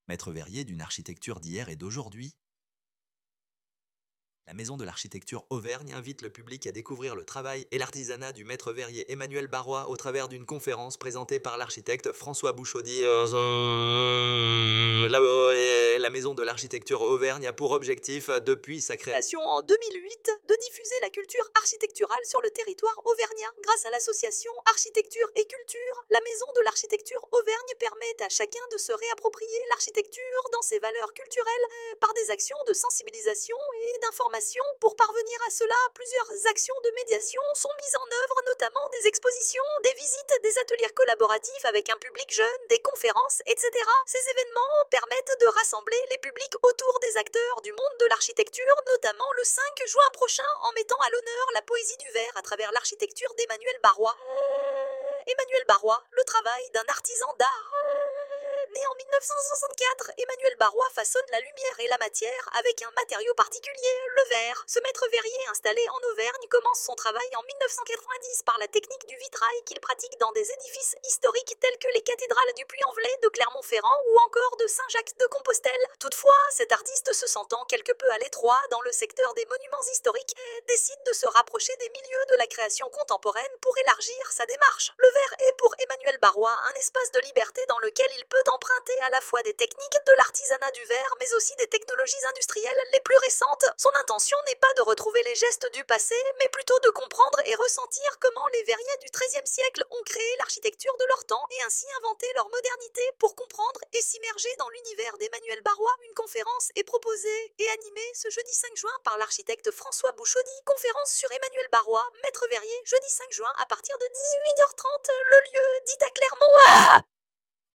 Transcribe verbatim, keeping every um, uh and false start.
Maître verrier d'une architecture d'hier et d'aujourd'hui. La Maison de l'Architecture Auvergne invite le public à découvrir le travail et l'artisanat du maître verrier Emmanuel Barrois au travers d'une conférence présentée par l'architecte François Bouchaudy. La, la Maison de l'Architecture Auvergne a pour objectif, depuis sa création En deux mille huit, de diffuser la culture architecturale sur le territoire auvergnat. Grâce à l'association Architecture et Culture, la Maison de l'Architecture Auvergne permet à chacun de se réapproprier l'architecture dans ses valeurs culturelles euh, par des actions de sensibilisation et d'information. Pour parvenir à cela, plusieurs actions de médiation sont mises en œuvre, notamment des expositions, des visites, des ateliers collaboratifs avec un public jeune, des conférences, et cetera. Ces événements permettent de rassembler les publics autour des acteurs du monde de l'architecture, notamment le cinq juin prochain, en mettant à l'honneur la poésie du verre à travers l'architecture d'Emmanuel Barrois. Emmanuel Barrois, le travail d'un artisan d'art. Né en mille neuf cent soixante-quatre, Emmanuel Barrois façonne la lumière et la matière avec un matériau particulier, le verre. Ce maître verrier installé en Auvergne commence son travail en mille neuf cent quatre-vingt-dix par la technique du vitrail qu'il pratique dans des édifices historiques tels que les cathédrales du Puy-en-Velay, de Clermont-Ferrand ou encore de Saint-Jacques-de-Compostelle. Toutefois, cet artiste, se sentant quelque peu à l'étroit dans le secteur des monuments historiques, décide de se rapprocher des milieux de la création contemporaine pour élargir sa démarche. Le verre est pour Emmanuel Barrois un espace de liberté dans lequel il peut emprunter à la fois des techniques de l'artisanat du verre, mais aussi des technologies industrielles les plus récentes. Son intention n'est pas de retrouver les gestes du passé, mais plutôt de comprendre et ressentir comment les verriers du treizième siècle ont créé l'architecture de leur temps et ainsi inventé leur modernité. Pour comprendre et s'immerger dans l'univers d'Emmanuel Barrois, une conférence est proposée et animée ce jeudi cinq juin par l'architecte François Bouchaudy. Conférence sur Emmanuel Barrois, maître verrier, jeudi cinq juin à partir de dix-huit heures trente. Le lieu dit à Clermont. Ah